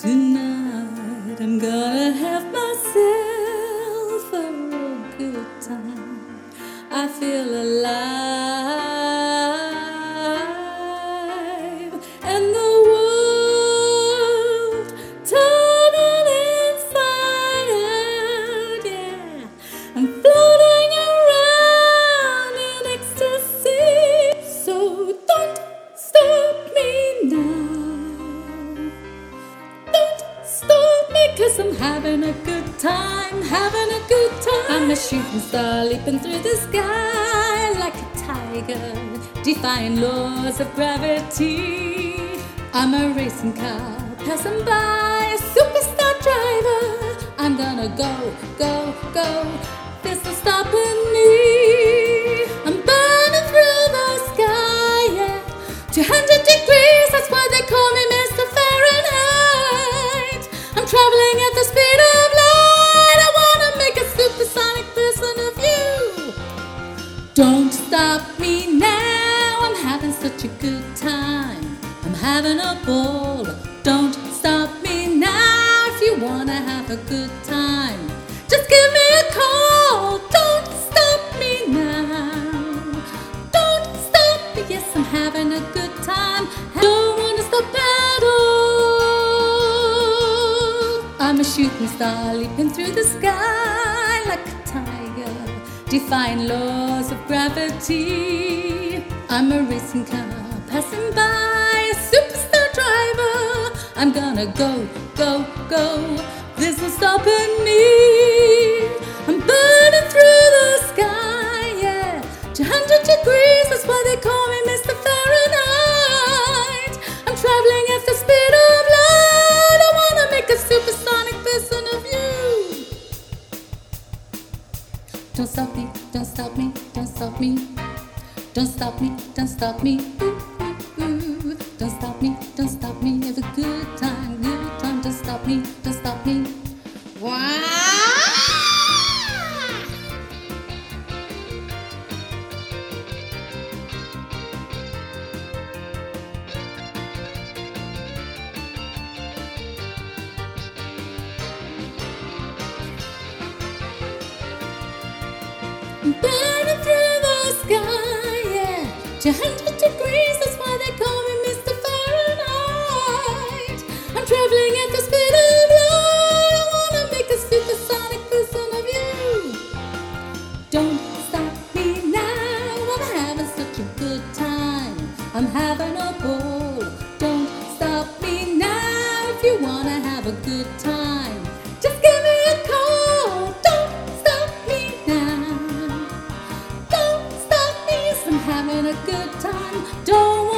Tonight I'm gonna have myself a real good time. I feel alive, and the world turning inside out. Yeah, I'm floating around in ecstasy. So don't stop me now. Don't stop me, 'cause I'm having a good time, having a good time. I'm a shooting star leaping through the sky like a tiger, defying laws of gravity. I'm a racing car passing by, a superstar driver. I'm gonna go, go, go. There's no stopping me. I'm burning through the sky, yeah. 200 degrees, that's why they call me Mr. Fahrenheit. I'm traveling at the speed of light. I wanna make a supersonic person of you. Don't stop me now. I'm having such a good time. I'm having a ball. Don't stop me now. If you wanna have a good time, just give me a call. Don't stop me now. Don't stop me. Yes, I'm having a good time. Don't wanna stop at all. I'm a shooting star leaping through the sky like a tiger, defying laws of gravity. I'm a racing car passing by, a superstar driver. I'm gonna go, go, go. There's no stopping me. I'm burning through the sky, yeah. 200 degrees, that's why they call me Mr. Fahrenheit. I'm traveling at the speed of light. I wanna make a supersonic person of you. Don't stop me, don't stop me, don't stop me. Don't stop me, don't stop me. Ooh, ooh, ooh. Don't stop me, don't stop me. Have a good time, good time. Don't stop me, don't stop me. Wow! Burning through the sky, yeah. 200 degrees, that's why they call me Mr. Fahrenheit. I'm traveling at the speed of light. I wanna make a supersonic person of you. Don't stop me now. I'm having such a good time. I'm having a ball. Don't stop me now. If you wanna have a good time, just give me a call. Don't stop me now. Don't stop me, 'cause I'm having a good time. Don't